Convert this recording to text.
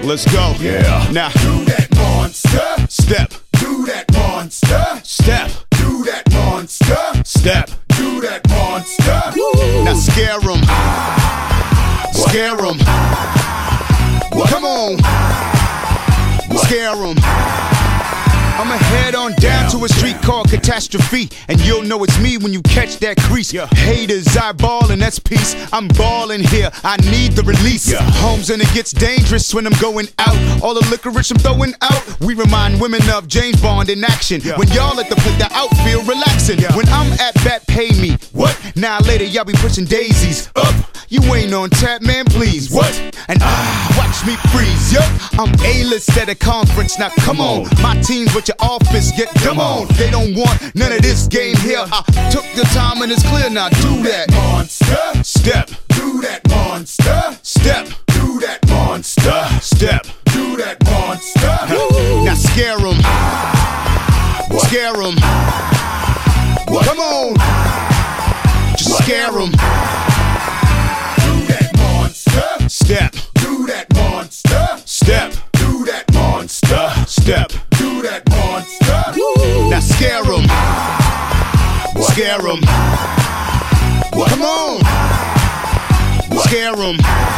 Let's go. Yeah. Now, Do that monster. step, Do that monster. step, Do that monster. step. Do that monster. Now scare 'em. Scare 'em. Come on. Scare 'em. I'ma head on down to a street called Catastrophe, and you'll know it's me when you catch that crease. Haters eyeballing, that's peace. I'm balling here, I need the release. Homes and it gets dangerous when I'm going out. All the licorice I'm throwing out, we remind women of James Bond in action. When y'all at the outfield relaxing, when I'm at bat, pay me. What? Now later y'all be pushing daisies up. You ain't on tap, man, please. What? And watch me freeze. Yup, I'm A-list at a conference. Now come on, my team's with your office, get dumb on. They don't want none of this game here. I took the time and it's clear now. Do that monster. step. Do that monster. Step. Do that monster. Step. Do that monster. Now scare 'em. Scare 'em. Come on. Just scare 'em. Do that monster. Step. Do that monster. Step. Do that monster. Step. Do that monster. Now scare 'em. Scare 'em. Come on. Scare 'em.